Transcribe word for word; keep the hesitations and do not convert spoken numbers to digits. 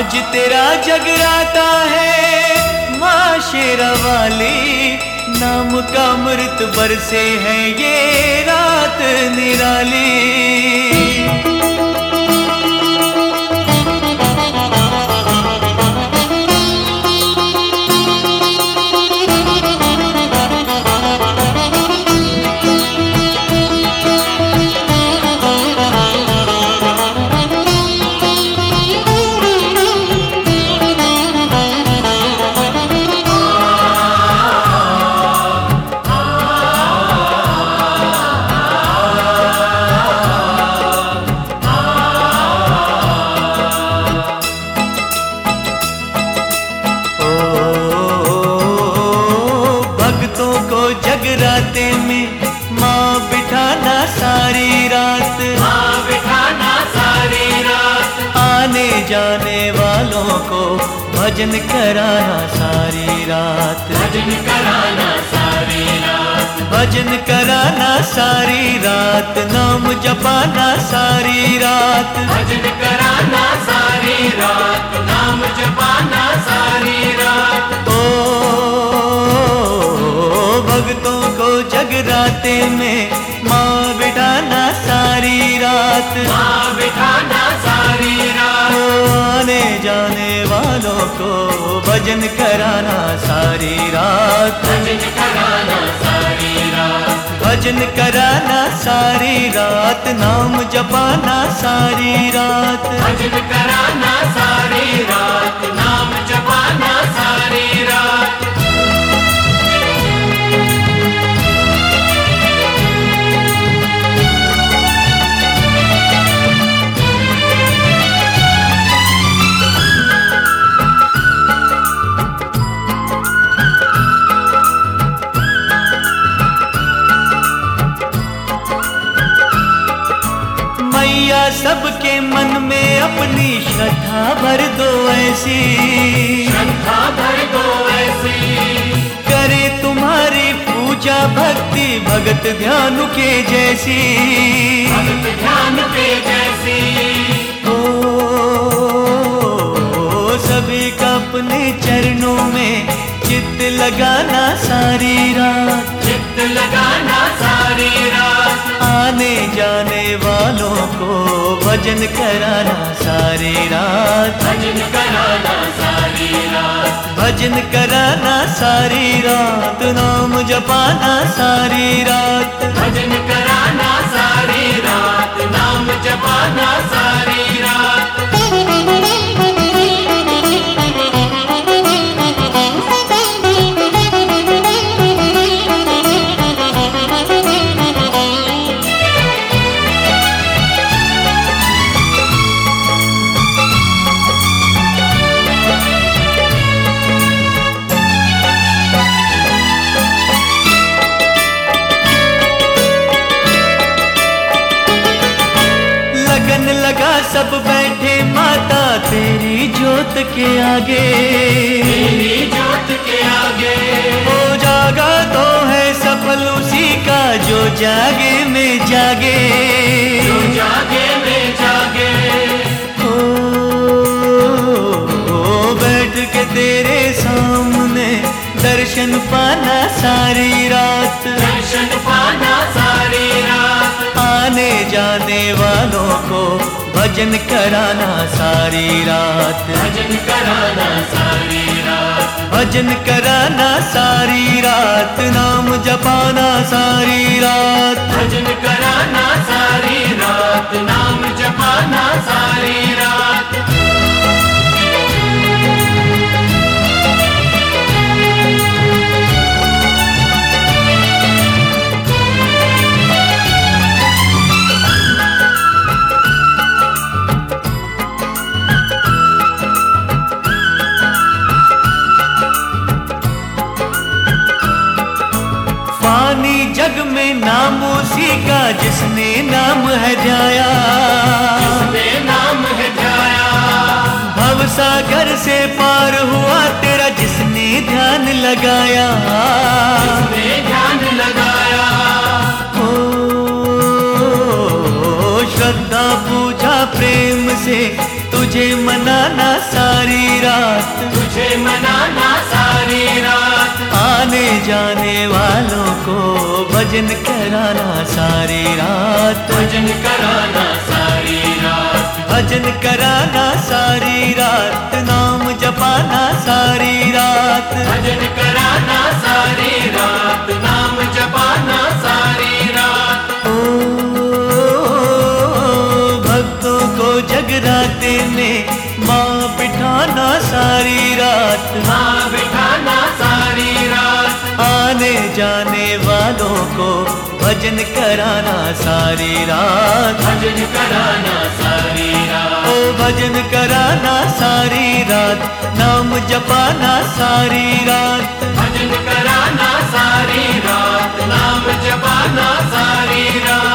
आज तेरा जगराता है माँ शेरा वाली, नाम का अमृत बरसे है ये रात निराली। जगराते में माँ बिठाना सारी रात, माँ बिठाना सारी रात। आने जाने वालों को भजन कराना सारी रात, भजन कराना सारी रात। भजन कराना सारी रात, नाम जपाना सारी रात, भजन कराना सारी रात, नाम जपाना सारी रात। भक्तों को जगराते में माँ बिठाना सारी रात, माँ बिठाना सारी रात। आने जाने वालों को भजन कराना सारी रात, भजन कराना सारी रात। भजन कराना सारी रात, नाम जपाना सारी रात, भजन कराना सारी रात, नाम जपाना सारी रात। मैया सबके मन में अपनी श्रद्धा भर दो ऐसी, श्रद्धा भर दो ऐसी। करे तुम्हारी पूजा भक्ति भगत ध्यान के जैसी, भगत ध्यान के जैसी। ओ, ओ सभी का अपने चरणों में चित्त लगाना सारी रात, चित्त लगाना सारी रात। आने जाने वालों को भजन कराना सारी रात, भजन कराना सारी रात। भजन कराना सारी रात, नाम जपाना सारी रात, भजन कराना सारी रात, नाम जपाना सारी रात। लगा सब बैठे माता तेरी जोत के आगे, तेरी जोत के आगे। वो जागा तो है सफल उसी का जो जागे में जागे, जो जागे में जागे। ओ, ओ बैठ के तेरे सामने दर्शन पाना सारी रात, दर्शन पाना सारी रात। आने जाने वालों को भजन कराना सारी रात, भजन कराना सारी रात। भजन कराना सारी रात, नाम जपाना सारी रात, भजन कराना सारी रात, नाम जपाना सारी रात। जग में नाम उसी का जिसने नाम है ध्याया, जिसने नाम है ध्याया। भवसागर से पार हुआ तेरा जिसने ध्यान लगाया, जिसने ध्यान लगाया। ओ, श्रद्धा पूजा प्रेम से तुझे मनाना सारी रात, तुझे मनाना सारी रात। आने जाने वालों को भजन कराना सारी रात, भजन कराना सारी रात। भजन कराना सारी रात, नाम जपाना सारी रात, भजन कराना सारी रात, नाम जपाना सारी रात। ओ भक्तों को जगराते में माँ बिठाना सारी रात, माँ बिठाना सारी रात। आने जाने वालों को भजन कराना सारी रात, भजन कराना सारी रात। ओ भजन कराना सारी रात, नाम जपाना सारी रात, भजन कराना सारी रात, नाम जपाना सारी रात।